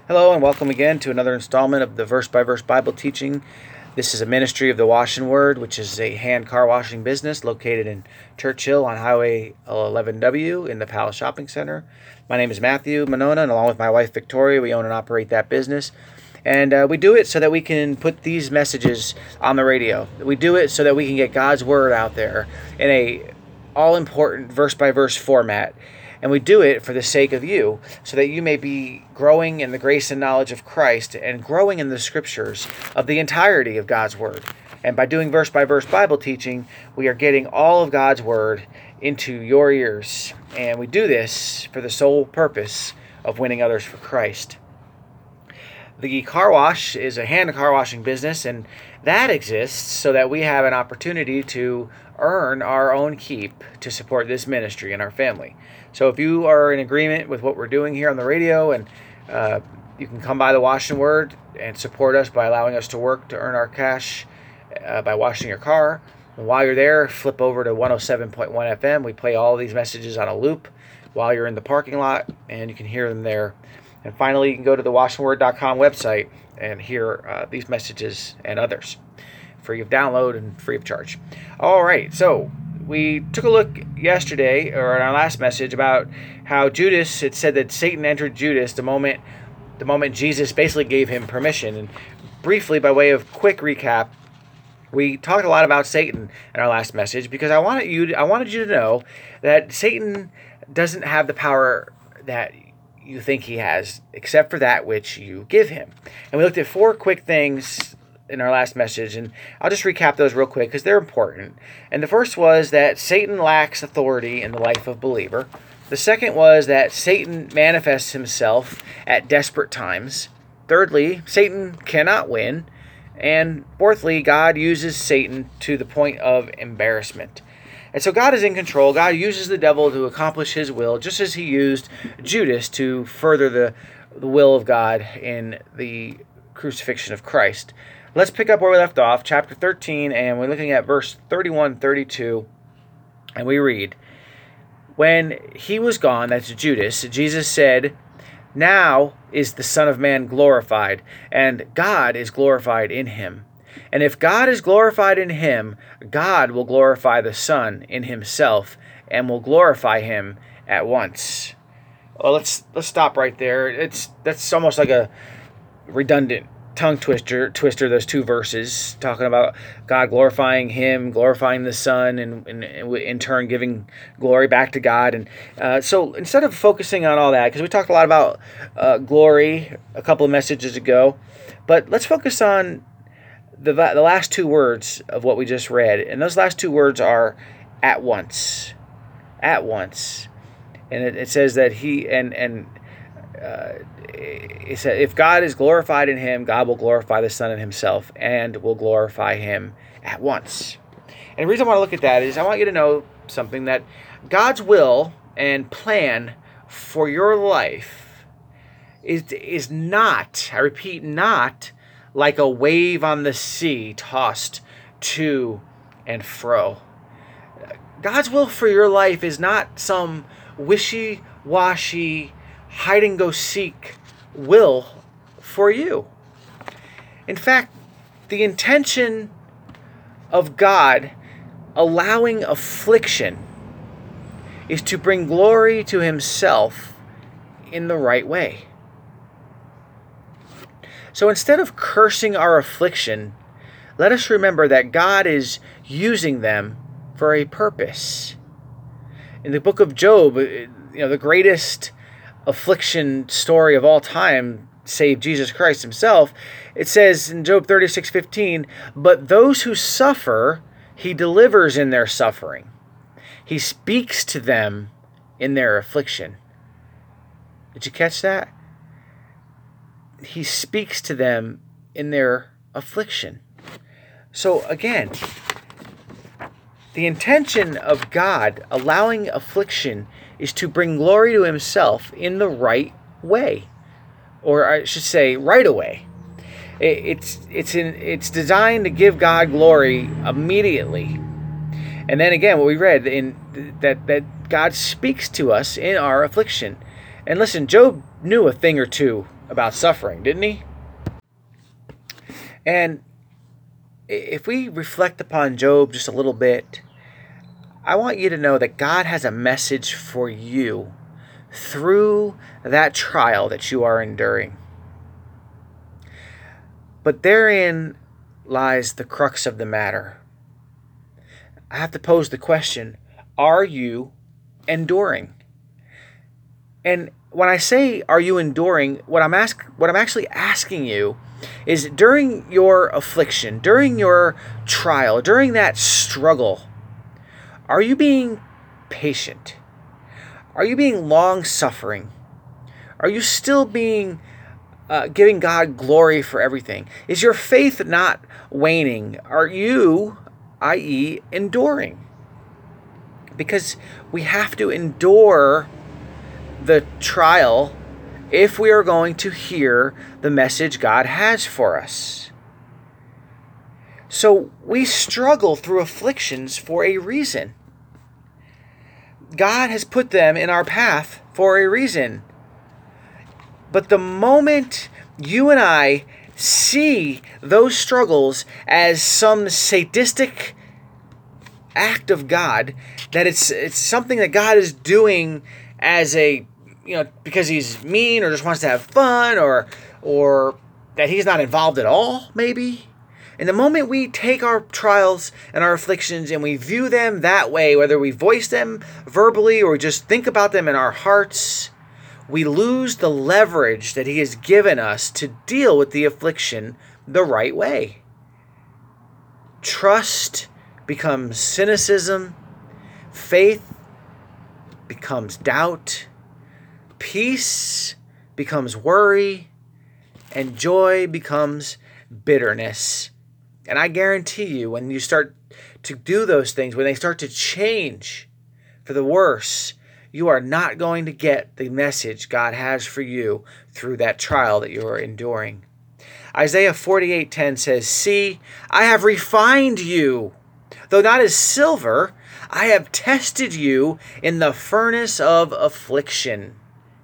Hello and welcome again to another installment of the Verse by Verse Bible teaching. This is a ministry of the Wash and Word, which is a hand car washing business located in Churchill on Highway 11W in the Palace Shopping Center. My name is Matthew Monona, and along with my wife Victoria, we own and operate that business. And we do it so that we can put these messages on the radio. We do it so that we can get God's Word out there in a all-important verse-by-verse format. And we do it for the sake of you, so that you may be growing in the grace and knowledge of Christ and growing in the Scriptures of the entirety of God's Word. And by doing verse-by-verse Bible teaching, we are getting all of God's Word into your ears. And we do this for the sole purpose of winning others for Christ. The car wash is a hand car washing business, and that exists so that we have an opportunity to earn our own keep to support this ministry and our family. So if you are in agreement with what we're doing here on the radio, and you can come by the Wash and Word and support us by allowing us to work to earn our cash by washing your car. And while you're there, flip over to 107.1 FM. We play all these messages on a loop while you're in the parking lot, and you can hear them there. And finally, you can go to the washandword.com website and hear these messages and others, free of download and free of charge. All right, so we took a look yesterday, or in our last message, about how Judas had said that Satan entered Judas the moment Jesus basically gave him permission. And briefly, by way of quick recap, we talked a lot about Satan in our last message because I wanted you to know that Satan doesn't have the power that you think he has, except for that which you give him. And we looked at 4 quick things in our last message, and I'll just recap those real quick because they're important. And the first was that Satan lacks authority in the life of a believer. The second was that Satan manifests himself at desperate times. Thirdly, Satan cannot win. And fourthly, God uses Satan to the point of embarrassment. And so God is in control. God uses the devil to accomplish his will, just as he used Judas to further the will of God in the crucifixion of Christ. Let's pick up where we left off, chapter 13, and we're looking at verse 31-32, and we read, "When he was gone," that's Judas, Jesus said, "Now is the Son of Man glorified, and God is glorified in him. And if God is glorified in him, God will glorify the Son in himself and will glorify him at once." Well, let's stop right there. That's almost like a redundant tongue twister, those 2 verses, talking about God glorifying him, glorifying the Son, and in turn giving glory back to God. And so instead of focusing on all that, because we talked a lot about glory a couple of messages ago, but let's focus on the last 2 words of what we just read. And those last 2 words are "at once." At once. And it says that it said, if God is glorified in him, God will glorify the Son in himself and will glorify him at once. And the reason I want to look at that is I want you to know something, that God's will and plan for your life is not, I repeat, not like a wave on the sea tossed to and fro. God's will for your life is not some wishy-washy, hide-and-go-seek will for you. In fact, the intention of God allowing affliction is to bring glory to himself in the right way. So instead of cursing our affliction, let us remember that God is using them for a purpose. In the book of Job, the greatest affliction story of all time, save Jesus Christ himself, it says in Job 36:15, "But those who suffer, he delivers in their suffering. He speaks to them in their affliction." Did you catch that? He speaks to them in their affliction. So again, the intention of God allowing affliction is to bring glory to himself in the right way. Or I should say, right away. It's designed to give God glory immediately. And then again, what we read in that God speaks to us in our affliction. And listen, Job knew a thing or two about suffering, didn't he? And if we reflect upon Job just a little bit, I want you to know that God has a message for you through that trial that you are enduring. But therein lies the crux of the matter. I have to pose the question, are you enduring? And when I say, are you enduring, what I'm actually asking you is, during your affliction, during your trial, during that struggle, are you being patient? Are you being long-suffering? Are you still being giving God glory for everything? Is your faith not waning? Are you, i.e., enduring? Because we have to endure the trial if we are going to hear the message God has for us. So we struggle through afflictions for a reason. God has put them in our path for a reason. But the moment you and I see those struggles as some sadistic act of God, that it's something that God is doing as a, because he's mean or just wants to have fun, or that he's not involved at all, maybe. And the moment we take our trials and our afflictions and we view them that way, whether we voice them verbally or just think about them in our hearts, we lose the leverage that he has given us to deal with the affliction the right way. Trust becomes cynicism. Faith becomes doubt. Peace becomes worry. And joy becomes bitterness. And I guarantee you, when you start to do those things, when they start to change for the worse, you are not going to get the message God has for you through that trial that you are enduring. Isaiah 48:10 says, "See, I have refined you. Though not as silver, I have tested you in the furnace of affliction."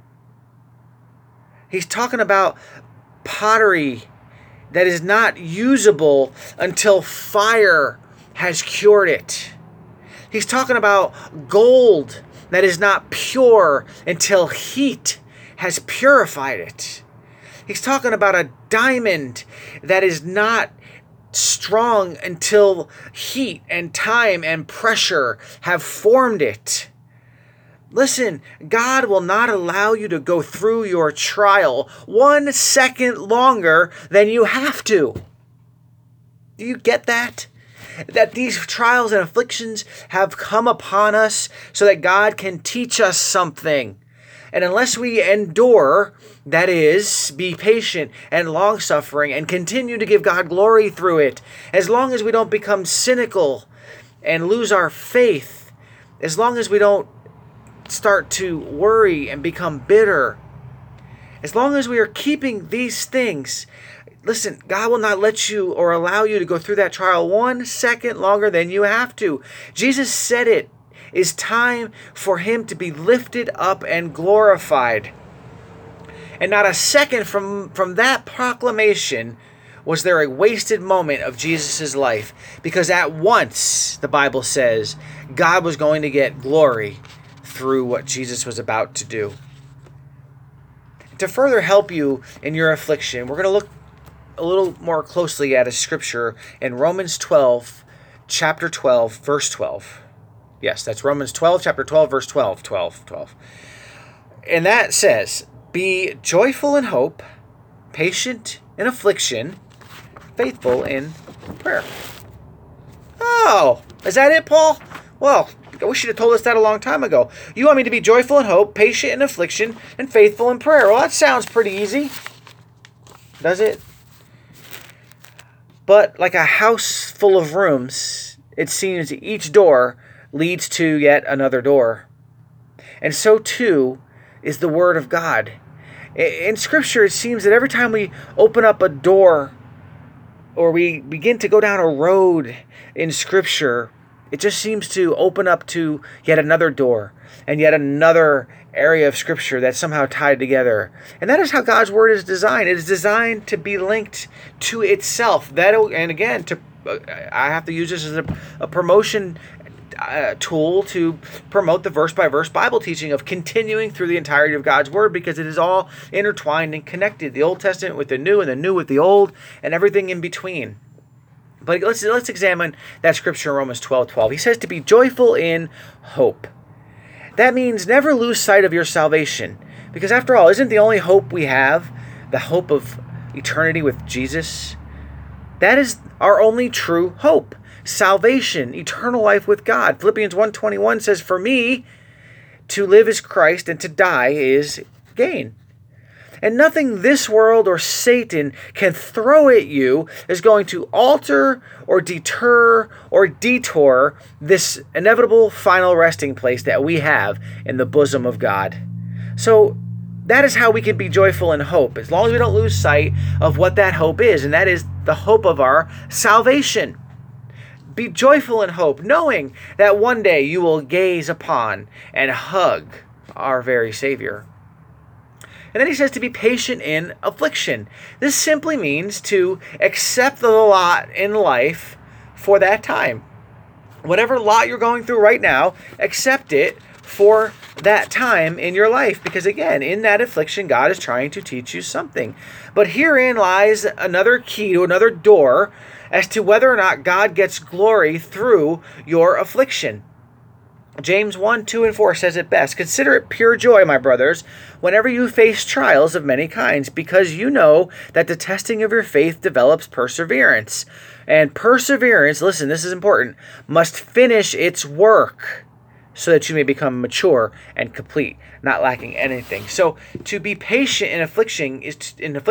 He's talking about pottery that is not usable until fire has cured it. He's talking about gold that is not pure until heat has purified it. He's talking about a diamond that is not strong until heat and time and pressure have formed it. Listen, God will not allow you to go through your trial 1 second longer than you have to. Do you get that? That these trials and afflictions have come upon us so that God can teach us something. And unless we endure, that is, be patient and long-suffering and continue to give God glory through it, as long as we don't become cynical and lose our faith, as long as we don't start to worry and become bitter, as long as we are keeping these things, listen, God will not let you or allow you to go through that trial 1 second longer than you have to. Jesus said it is time for him to be lifted up and glorified. And not a second from that proclamation was there a wasted moment of Jesus' life, because at once, the Bible says, God was going to get glory through what Jesus was about to do. To further help you in your affliction, we're going to look a little more closely at a scripture in Romans 12, chapter 12, verse 12. Yes, that's Romans 12, chapter 12, verse 12. And that says, "Be joyful in hope, patient in affliction, faithful in prayer." Oh, is that it, Paul? Well, I wish you'd have told us that a long time ago. You want me to be joyful in hope, patient in affliction, and faithful in prayer. Well, that sounds pretty easy. Does it? But like a house full of rooms, it seems each door leads to yet another door. And so too is the Word of God. In Scripture, it seems that every time we open up a door or we begin to go down a road in Scripture, it just seems to open up to yet another door and yet another area of Scripture that's somehow tied together. And that is how God's Word is designed. It is designed to be linked to itself. And again, I have to use this as a promotion tool to promote the verse-by-verse Bible teaching of continuing through the entirety of God's Word, because it is all intertwined and connected. The Old Testament with the New, and the New with the Old, and everything in between. But let's examine that scripture in Romans 12:12. He says to be joyful in hope. That means never lose sight of your salvation. Because after all, isn't the only hope we have the hope of eternity with Jesus? That is our only true hope. Salvation, eternal life with God. Philippians 1:21 says, for me, to live is Christ, and to die is gain. And nothing this world or Satan can throw at you is going to alter or deter or detour this inevitable final resting place that we have in the bosom of God. So that is how we can be joyful in hope, as long as we don't lose sight of what that hope is, and that is the hope of our salvation. Be joyful in hope, knowing that one day you will gaze upon and hug our very Savior. And then he says to be patient in affliction. This simply means to accept the lot in life for that time. Whatever lot you're going through right now, accept it for that time in your life. Because again, in that affliction, God is trying to teach you something. But herein lies another key to another door as to whether or not God gets glory through your affliction. James 1:2-4 says it best. Consider it pure joy, my brothers, whenever you face trials of many kinds, because you know that the testing of your faith develops perseverance. And perseverance, listen, this is important, must finish its work so that you may become mature and complete, not lacking anything. So to be patient in affliction is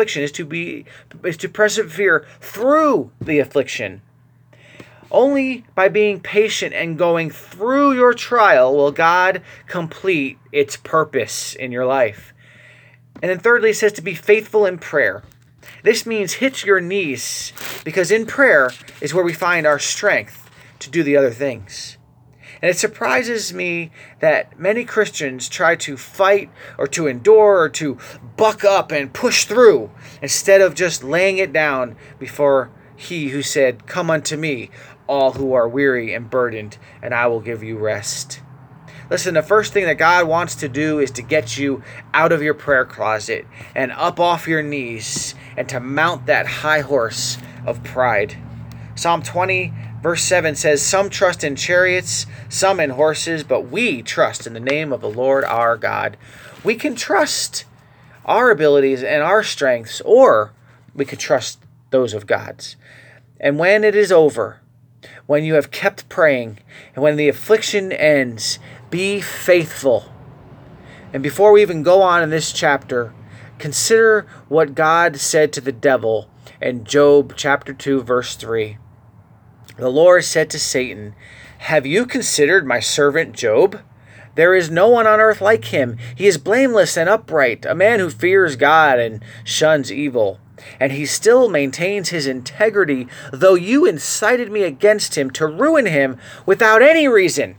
to persevere through the affliction. Only by being patient and going through your trial will God complete its purpose in your life. And then thirdly, it says to be faithful in prayer. This means hit your knees, because in prayer is where we find our strength to do the other things. And it surprises me that many Christians try to fight or to endure or to buck up and push through instead of just laying it down before He who said, come unto me, all who are weary and burdened, and I will give you rest. Listen, the first thing that God wants to do is to get you out of your prayer closet and up off your knees and to mount that high horse of pride. Psalm 20, verse 7 says, some trust in chariots, some in horses, but we trust in the name of the Lord our God. We can trust our abilities and our strengths, or we could trust those of God's. And when it is over, when you have kept praying, and when the affliction ends, be faithful. And before we even go on in this chapter, consider what God said to the devil in Job chapter 2, verse 3. The Lord said to Satan, have you considered my servant Job? There is no one on earth like him. He is blameless and upright, a man who fears God and shuns evil. And he still maintains his integrity, though you incited me against him to ruin him without any reason.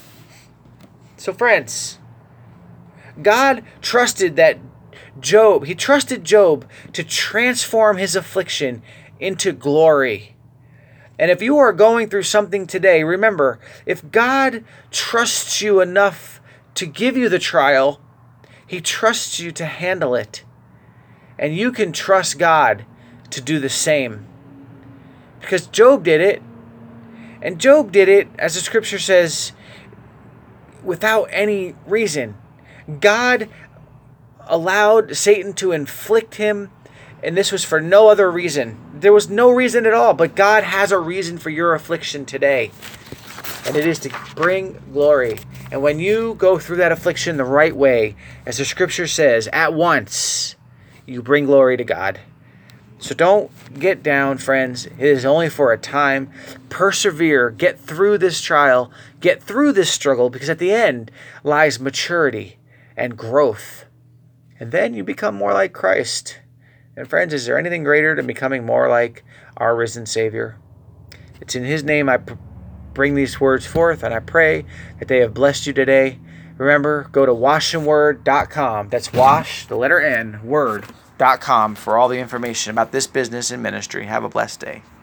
So friends, God trusted Job to transform his affliction into glory. And if you are going through something today, remember, if God trusts you enough to give you the trial, He trusts you to handle it. And you can trust God to do the same. Because Job did it. And Job did it, as the scripture says, without any reason. God allowed Satan to inflict him, and this was for no other reason. There was no reason at all, but God has a reason for your affliction today. And it is to bring glory. And when you go through that affliction the right way, as the scripture says, at once, you bring glory to God. So don't get down, friends. It is only for a time. Persevere. Get through this trial. Get through this struggle, because at the end lies maturity and growth. And then you become more like Christ. And friends, is there anything greater than becoming more like our risen Savior? It's in His name I bring these words forth, and I pray that they have blessed you today. Remember, go to washandword.com. That's wash, the letter N, word.com for all the information about this business and ministry. Have a blessed day.